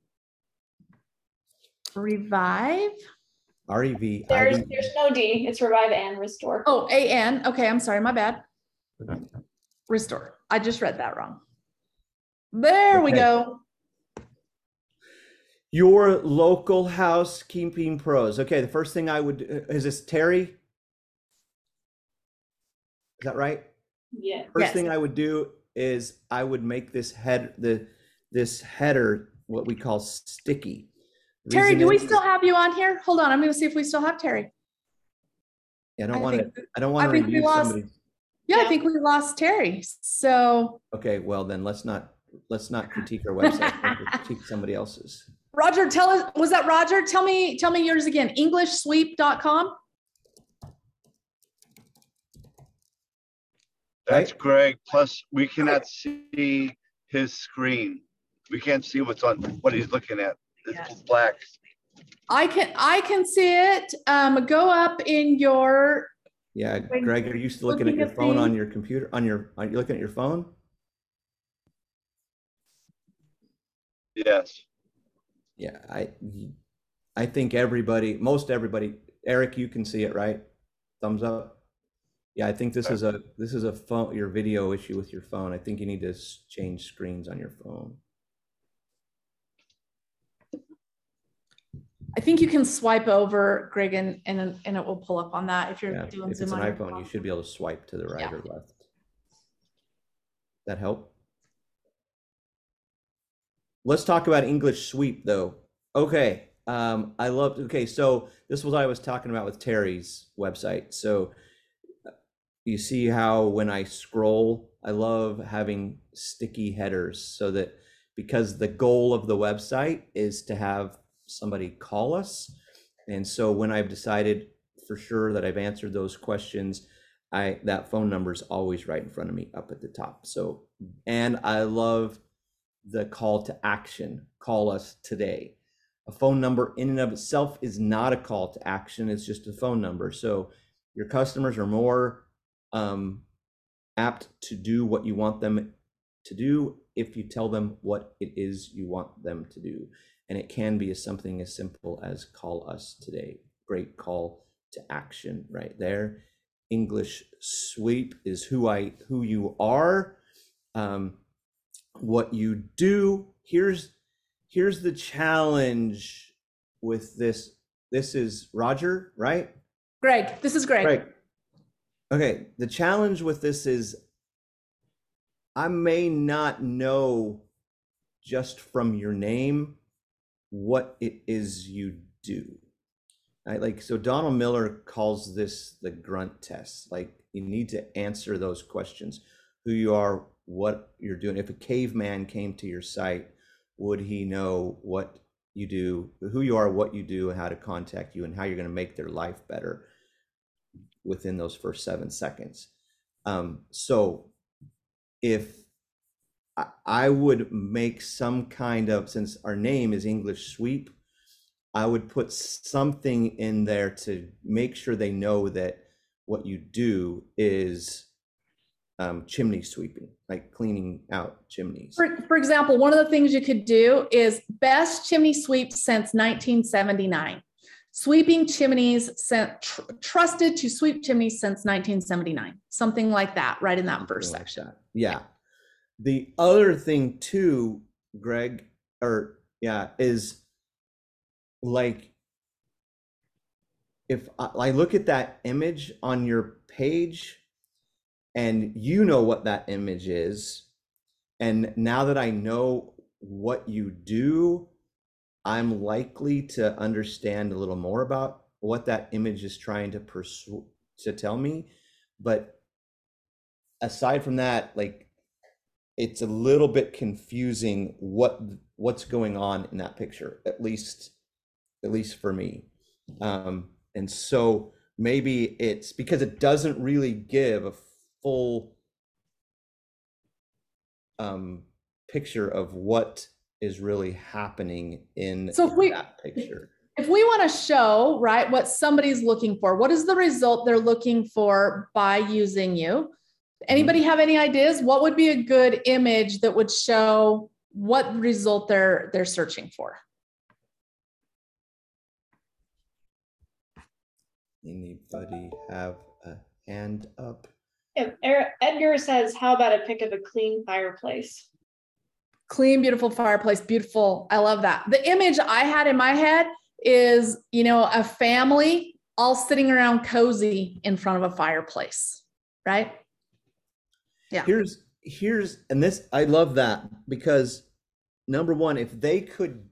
Revive. R-E-V. There's no D. It's revive and restore. Oh, A-N. Okay, I'm sorry, my bad. Restore. I just read that wrong. There we Okay. go. Your local housekeeping pros. Okay, the first thing I would, is this Terry? Is that right? Yeah. First Yes. thing I would do is I would make this this header what we call sticky. Terry, do we Reason is- still have you on here? Hold on, I'm going to see if we still have Terry. I I don't want to. think- I don't want I to think we review lost- somebody. Yeah, I Yeah. think we lost Terry. So, Okay, well then let's not critique our website. Let's critique somebody else's. Roger, tell us, was that Roger? Tell me yours again. EnglishSweep.com. That's Greg. Plus, we cannot see his screen. We can't see what he's looking at. It's black. I can see it. Go up in your, Yeah, When Greg, are you still looking at looking your at phone the- on your computer? Are you looking at your phone? Yes. Yeah, I think most everybody, Eric, you can see it, right? Thumbs up. Yeah, I think this is a phone, your video issue with your phone. I think you need to change screens on your phone. I think you can swipe over, Greg, and it will pull up on that if you're Yeah, doing if Zoom it's an on your iPhone, phone. you should be able to swipe to the right Yeah. or left. That help? Let's talk about English Sweep though. Okay, so this was what I was talking about with Terry's website. So you see how when I scroll, I love having sticky headers so that, because the goal of the website is to have somebody call us. And so when I've decided for sure that I've answered those questions, that phone number is always right in front of me up at the top. So, and I love the call to action, call us today. A phone number in and of itself is not a call to action, it's just a phone number. So your customers are more apt to do what you want them to do if you tell them what it is you want them to do. And it can be something as simple as call us today. Great call to action right there. English Sweep is who you are, what you do. Here's the challenge with this. This is Roger, right? Greg, this is Greg. Right. Okay. The challenge with this is I may not know just from your name what it is you do. Right? Like, so Donald Miller calls this the grunt test. Like, you need to answer those questions: who you are, what you're doing. If a caveman came to your site, would he know what you do, who you are, what you do, how to contact you, and how you're going to make their life better within those first 7 seconds? So if I would make some kind of, since our name is English Sweep, I would put something in there to make sure they know that what you do is chimney sweeping, like cleaning out chimneys. For example, one of the things you could do is best chimney sweep since 1979. Sweeping chimneys, trusted to sweep chimneys since 1979. Something like that, right in that first section. Like that. Yeah. The other thing too, Greg, is like, if I look at that image on your page and you know what that image is, and now that I know what you do, I'm likely to understand a little more about what that image is trying to tell me. But aside from that, like, it's a little bit confusing what's going on in that picture, at least for me. And so maybe it's because it doesn't really give a full picture of what is really happening in that picture. If we want to show, right, what somebody's looking for, what is the result they're looking for by using you? Anybody have any ideas? What would be a good image that would show what result they're searching for? Anybody have a hand up? If Edgar says, how about a pic of a clean fireplace? Clean, beautiful fireplace. Beautiful. I love that. The image I had in my head is, a family all sitting around cozy in front of a fireplace, right? Yeah. Here's, and this, I love that, because number one, if they could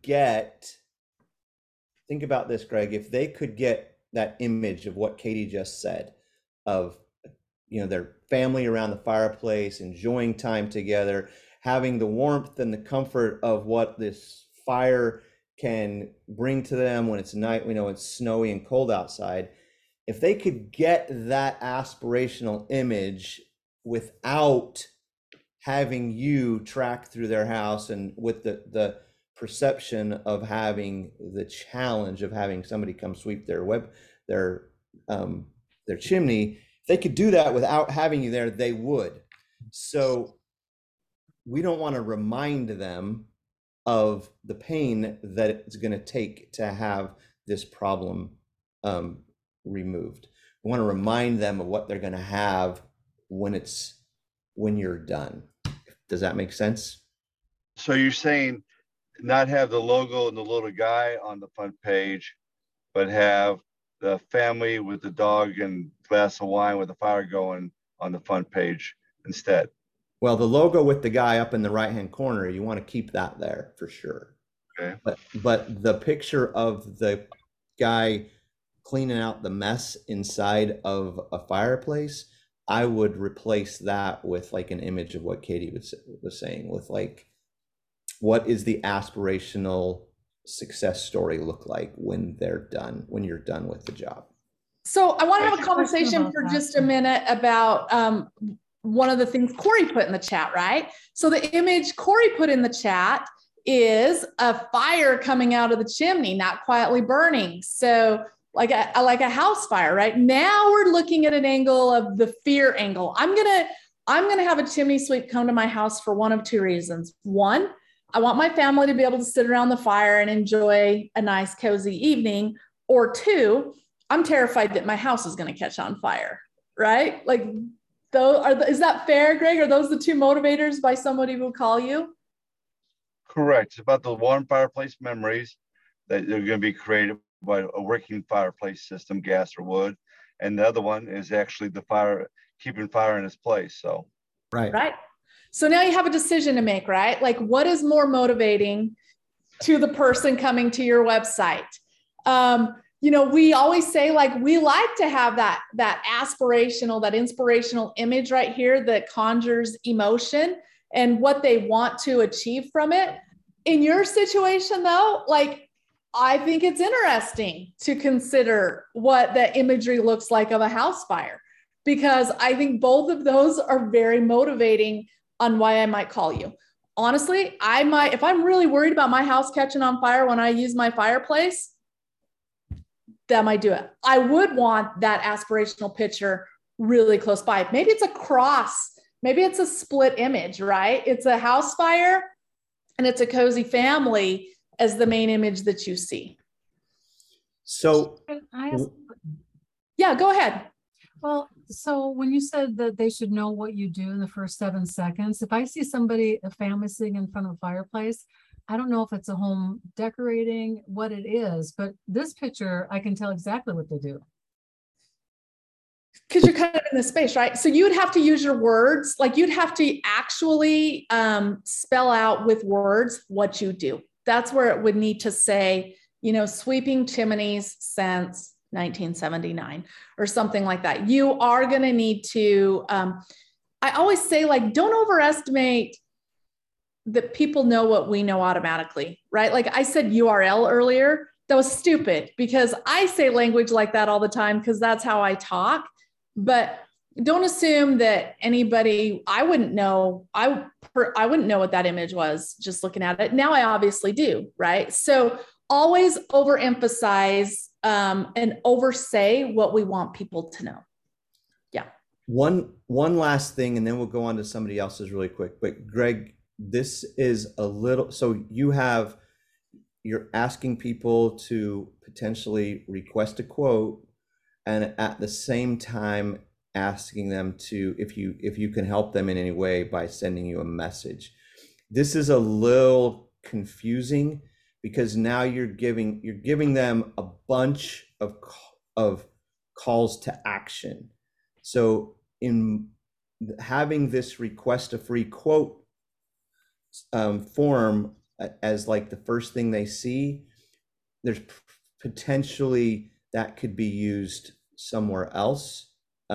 think about this, Greg, if they could get that image of what Katie just said, of, their family around the fireplace, enjoying time together, having the warmth and the comfort of what this fire can bring to them when it's night, it's snowy and cold outside. If they could get that aspirational image without having you track through their house, and with the perception of having the challenge of having somebody come sweep their chimney, if they could do that without having you there, they would. So we don't want to remind them of the pain that it's going to take to have this problem removed. We want to remind them of what they're going to have when you're done. Does that make sense? So you're saying not have the logo and the little guy on the front page, but have the family with the dog and glass of wine with the fire going on the front page instead? Well, the logo with the guy up in the right-hand corner, you want to keep that there for sure. Okay. But the picture of the guy cleaning out the mess inside of a fireplace, I would replace that with like an image of what Katie was saying, with like, what is the aspirational success story look like when you're done with the job? So I want to have a conversation for just a minute about one of the things Corey put in the chat, right? So the image Corey put in the chat is a fire coming out of the chimney, not quietly burning. So like a house fire, right? Now we're looking at an angle of the fear angle. I'm gonna have a chimney sweep come to my house for one of two reasons. One, I want my family to be able to sit around the fire and enjoy a nice cozy evening. Or two, I'm terrified that my house is going to catch on fire, right? Like, is that fair, Greg? Are those the two motivators by somebody who will call you? Correct. It's about the warm fireplace memories that they're going to be created by a working fireplace system, gas or wood. And the other one is actually the fire, keeping fire in its place. So right. So now you have a decision to make, right? Like, what is more motivating to the person coming to your website? We always say, like, we like to have that aspirational, that inspirational image right here that conjures emotion and what they want to achieve from it. In your situation, though, like, I think it's interesting to consider what the imagery looks like of a house fire, because I think both of those are very motivating on why I might call you. Honestly, if I'm really worried about my house catching on fire when I use my fireplace, that might do it. I would want that aspirational picture really close by. Maybe it's a cross. Maybe it's a split image, right? It's a house fire and it's a cozy family as the main image that you see. So, yeah, go ahead. Well, so when you said that they should know what you do in the first 7 seconds, if I see a family sitting in front of a fireplace, I don't know if it's a home decorating, what it is, but this picture, I can tell exactly what they do. Because you're kind of in the space, right? So you would have to use your words, like you'd have to actually spell out with words what you do. That's where it would need to say, sweeping chimneys since 1979 or something like that. You are going to need to, I always say, like, don't overestimate that people know what we know automatically, right? Like I said URL earlier, that was stupid because I say language like that all the time because that's how I talk. But don't assume that anybody, I wouldn't know what that image was just looking at it. Now I obviously do, right? So always overemphasize and oversay what we want people to know. Yeah. One last thing, and then we'll go on to somebody else's really quick. But Greg, this is a little, so you're asking people to potentially request a quote, and at the same time asking them to, if you can help them in any way by sending you a message. This is a little confusing because now you're giving them a bunch of calls to action. So in having this request a free quote form as like the first thing they see, there's potentially that could be used somewhere else,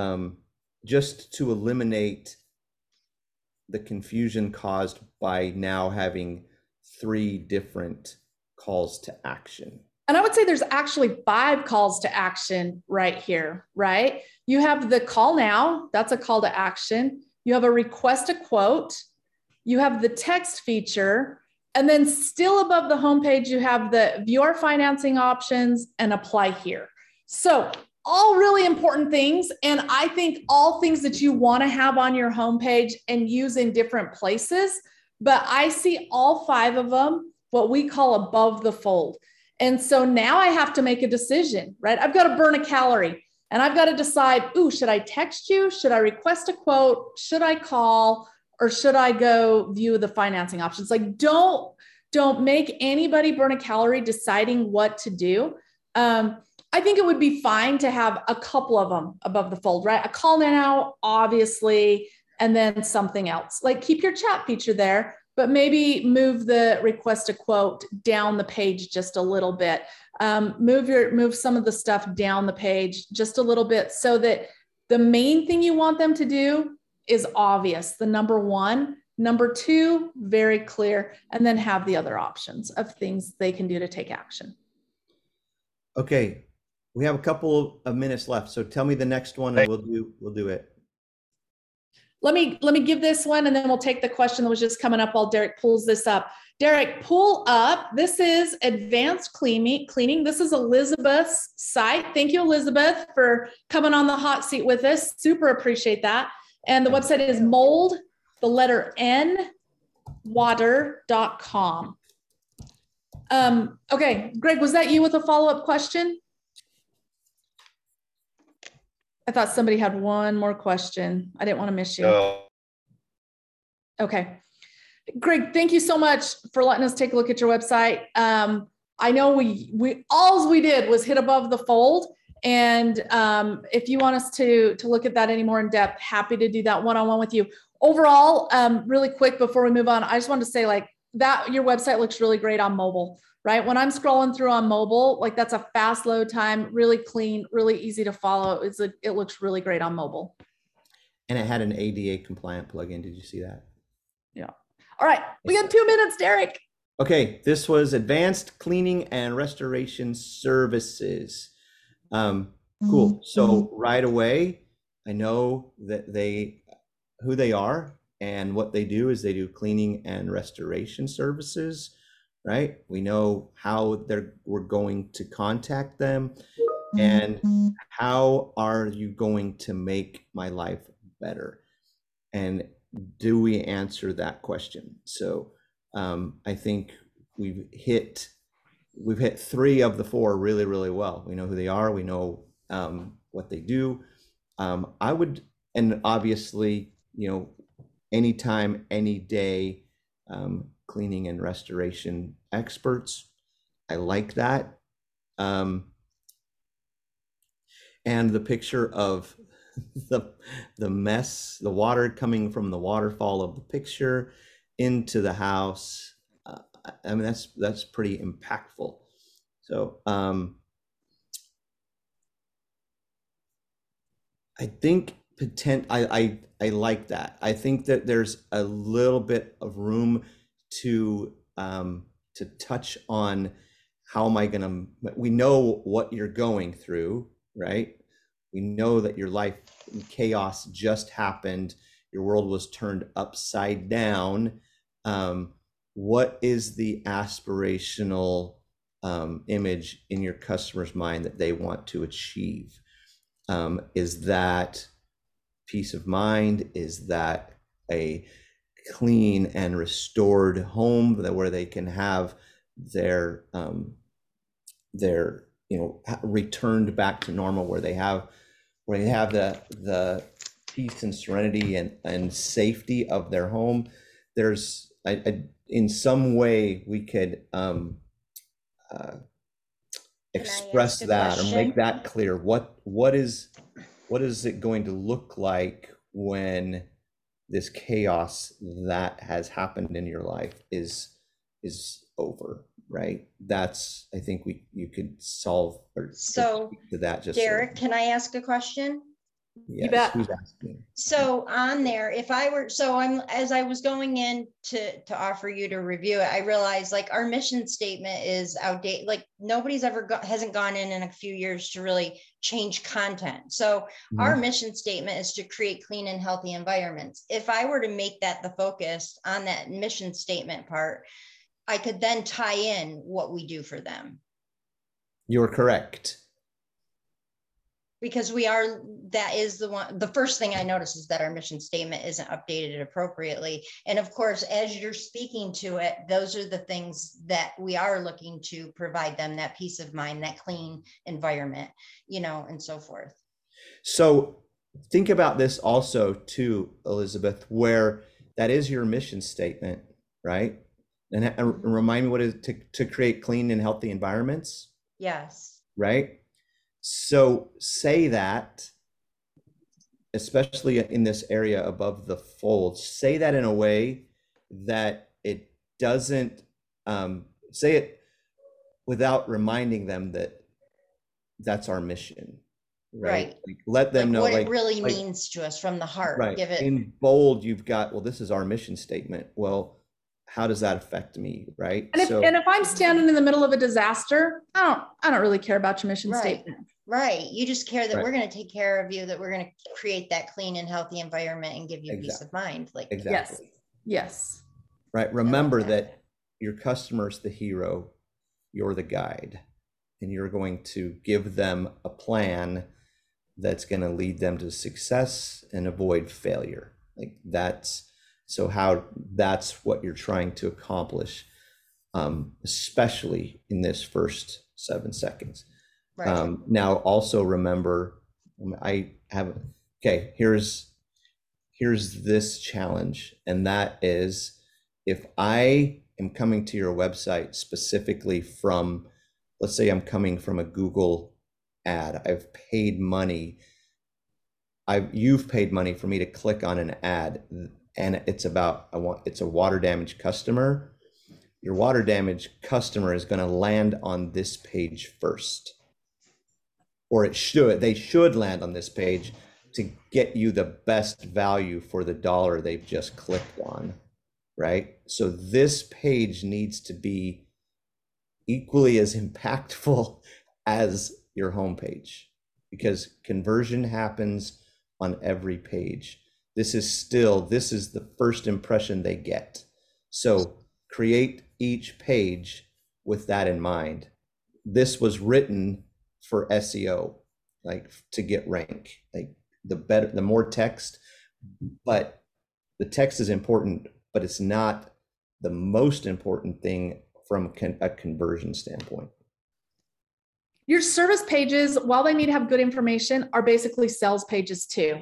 just to eliminate the confusion caused by now having 3 different calls to action. And I would say there's actually 5 calls to action right here, right? You have the call now, that's a call to action. You have a request a quote. You have the text feature. And then still above the homepage, you have the view our financing options and apply here. So all really important things. And I think all things that you want to have on your homepage and use in different places. But I see all 5 of them, what we call above the fold. And so now I have to make a decision, right? I've got to burn a calorie and I've got to decide, should I text you? Should I request a quote? Should I call? Or should I go view the financing options? Like, don't make anybody burn a calorie deciding what to do. I think it would be fine to have a couple of them above the fold, right? A call now, obviously, and then something else. Like keep your chat feature there, but maybe move the request a quote down the page just a little bit. Move some of the stuff down the page just a little bit so that the main thing you want them to do is obvious, the number 1. Number 2, very clear, and then have the other options of things they can do to take action. Okay, we have a couple of minutes left, so tell me the next one, and we'll do it. Let me give this one, and then we'll take the question that was just coming up while Derek pulls this up. Derek, pull up. This is advanced cleaning. This is Elizabeth's site. Thank you, Elizabeth, for coming on the hot seat with us. Super appreciate that. And the website is mold, the letter N, water.com. Okay, Greg, was that you with a follow-up question? I thought somebody had one more question. I didn't want to miss you. No. Okay. Greg, thank you so much for letting us take a look at your website. I know all we did was hit above the fold. And if you want us to look at that any more in depth, happy to do that one-on-one with you. Overall, really quick before we move on, I just wanted to say like that your website looks really great on mobile, right? When I'm scrolling through on mobile, like that's a fast load time, really clean, really easy to follow. It looks really great on mobile. And it had an ADA compliant plugin. Did you see that? Yeah. All right. We got 2 minutes, Derek. Okay. This was advanced cleaning and restoration services. Cool. So right away, I know that who they are, and what they do is they do cleaning and restoration services, right? We know how we're going to contact them, and how are you going to make my life better? And do we answer that question? So I think we've hit 3 of the 4 really, really well. We know who they are. We know what they do. I would, and obviously, anytime, any day, cleaning and restoration experts. I like that. And the picture of the mess, the water coming from the waterfall of the picture into the house. I mean, that's pretty impactful. So I think I like that. I think that there's a little bit of room to touch on how am I gonna, we know what you're going through, right? We know that your life in chaos just happened. Your world was turned upside down. What is the aspirational image in your customer's mind that they want to achieve? Is that peace of mind? Is that a clean and restored home where they can have their returned back to normal, where they have the peace and serenity and safety of their home? There's in some way we could express that or make that clear. What is it going to look like when this chaos that has happened in your life is over, right? That's, I think you could solve or speak to that. Just Derek, can I ask a question? Yes, you bet. who's asking? So on there, as I was going in to offer you to review it, I realized like our mission statement is outdated. Like nobody's hasn't gone in a few years to really change content. So our mission statement is to create clean and healthy environments. If I were to make that the focus on that mission statement part, I could then tie in what we do for them. You're correct. Because the first thing I noticed is that our mission statement isn't updated appropriately. And of course, as you're speaking to it, those are the things that we are looking to provide them, that peace of mind, that clean environment, and so forth. So think about this also too, Elizabeth, where that is your mission statement, right? And remind me what it is to create clean and healthy environments. Yes. Right. So say that, especially in this area above the fold, say that in a way that it doesn't, say it without reminding them that that's our mission, right? Like, let them know what it really means to us from the heart. Right. Give it in bold. You've got, well, this is our mission statement. Well, how does that affect me, right? And if I'm standing in the middle of a disaster, I don't really care about your mission statement. Right. You just care that we're going to take care of you, that we're going to create that clean and healthy environment and give you peace of mind. Like exactly. Yes. Right. Remember that your customer's the hero, you're the guide, and you're going to give them a plan that's going to lead them to success and avoid failure. Like that's what you're trying to accomplish, especially in this first 7 seconds. Right. Now, also remember, here's this challenge, and that is, if I am coming to your website specifically from, let's say I'm coming from a Google ad. I've paid money. You've paid money for me to click on an ad, and it's about, it's a water damaged customer. Your water damaged customer is going to land on this page first, or they should land on this page to get you the best value for the dollar they've just clicked on, right? So this page needs to be equally as impactful as your homepage, because conversion happens on every page. This is the first impression they get. So create each page with that in mind. This was written for SEO, like to get rank, like the more text, but the text is important, but it's not the most important thing from a conversion standpoint. Your service pages, while they need to have good information, are basically sales pages too.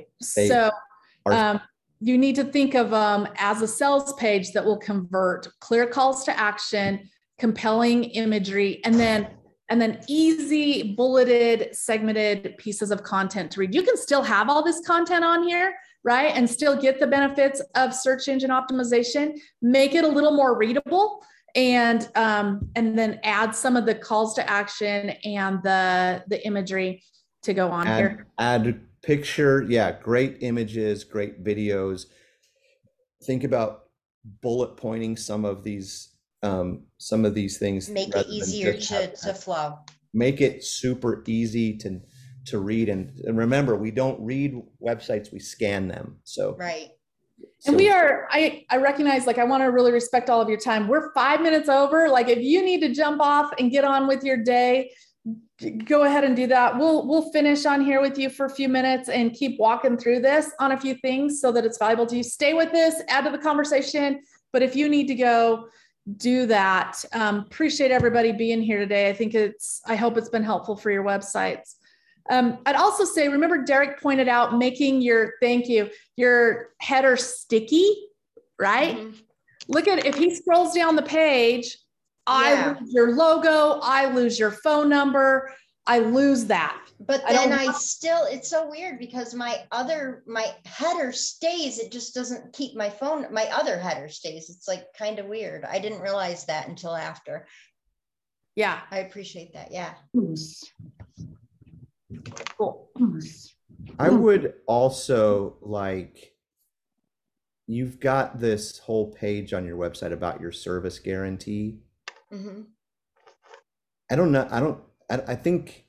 You need to think of them as a sales page that will convert, clear calls to action, compelling imagery, and then easy bulleted, segmented pieces of content to read. You can still have all this content on here, right? And still get the benefits of search engine optimization, make it a little more readable, and then add some of the calls to action and the imagery to go on here. Add picture, yeah, great images, great videos. Think about bullet pointing some of these things. Make it easier to flow. Make it super easy to read, and remember, we don't read websites, we scan them. So right. And I recognize, like, I want to really respect all of your time. We're 5 minutes over. Like, if you need to jump off and get on with your day, go ahead and do that. We'll finish on here with you for a few minutes and keep walking through this on a few things so that it's valuable to you. Stay with this, add to the conversation. But if you need to go, do that. Appreciate everybody being here today. I hope it's been helpful for your websites. I'd also say, remember Derek pointed out making your header sticky, right? Mm-hmm. Look at, if he scrolls down the page, I lose your logo, I lose your phone number, I lose that. But then it's so weird because my header stays. It just doesn't keep my other header stays. It's like kind of weird. I didn't realize that until after. Yeah. I appreciate that. Yeah. Cool. I would also you've got this whole page on your website about your service guarantee. Mm-hmm. I think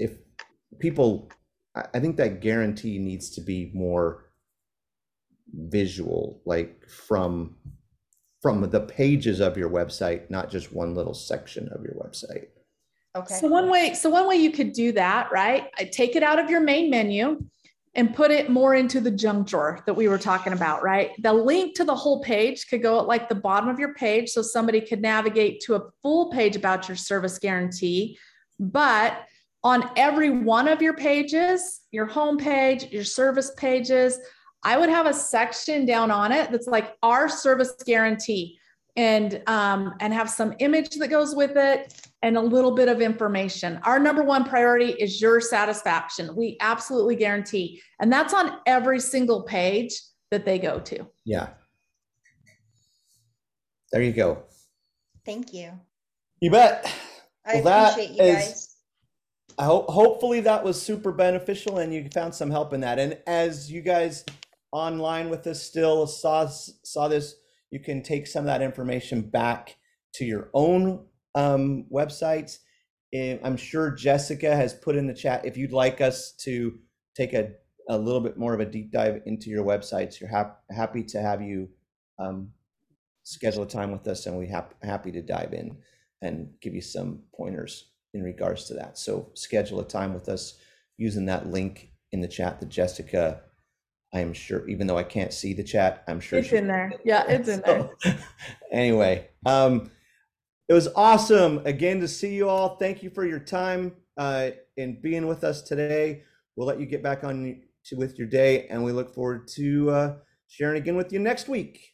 I think that guarantee needs to be more visual, like from the pages of your website, not just one little section of your website. Okay. So one way you could do that, right? I take it out of your main menu and put it more into the junk drawer that we were talking about, right? The link to the whole page could go at like the bottom of your page, so somebody could navigate to a full page about your service guarantee. But on every one of your pages, your home page, your service pages, I would have a section down on it that's like our service guarantee, and have some image that goes with it and a little bit of information. Our number one priority is your satisfaction. We absolutely guarantee. And that's on every single page that they go to. Yeah. There you go. Thank you. You bet. I appreciate you guys. Hopefully that was super beneficial and you found some help in that. And as you guys online with us still saw this, you can take some of that information back to your own websites. I'm sure Jessica has put in the chat, if you'd like us to take a little bit more of a deep dive into your websites, you're happy to have you schedule a time with us, and we're happy to dive in and give you some pointers in regards to that. So schedule a time with us using that link in the chat that Jessica, I am sure, even though I can't see the chat, I'm sure it's in there. Yeah, it's in there. Anyway, it was awesome again to see you all. Thank you for your time in being with us today. We'll let you get back on with your day, and we look forward to sharing again with you next week.